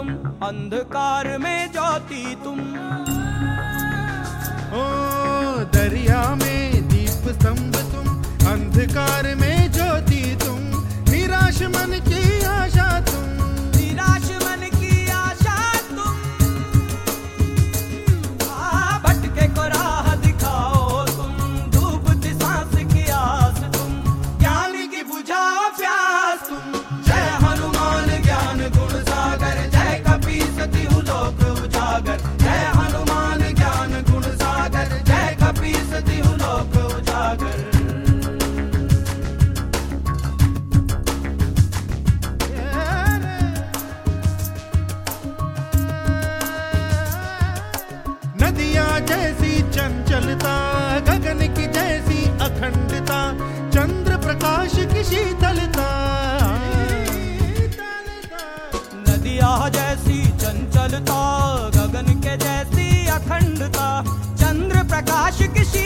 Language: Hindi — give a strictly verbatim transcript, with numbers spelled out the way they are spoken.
तुम, अंधकार में ज्योति तुम। ओ दरिया में दीप स्तंभ तुम, अंधकार में ज्योति तुम, निराश मन की आशा तुम, निराश मन की आशा तुम। आ भटके को राह दिखाओ तुम, डूबती सांस की आस तुम, ज्ञान की बुझाओ प्यास तुम। जय हनुमान ज्ञान गुण सागर, जय कपीसति लोक उजागर। जय हनुमान ज्ञान गुण सागर, जय कपीसति लोक उजागर। नदियाँ जैसी चंचलता, गगन की जैसी अखंडता, चंद्र प्रकाश की शीतलता। नदियाँ जैसी चंचलता, गगन के जैसी अखंडता, चंद्र प्रकाश की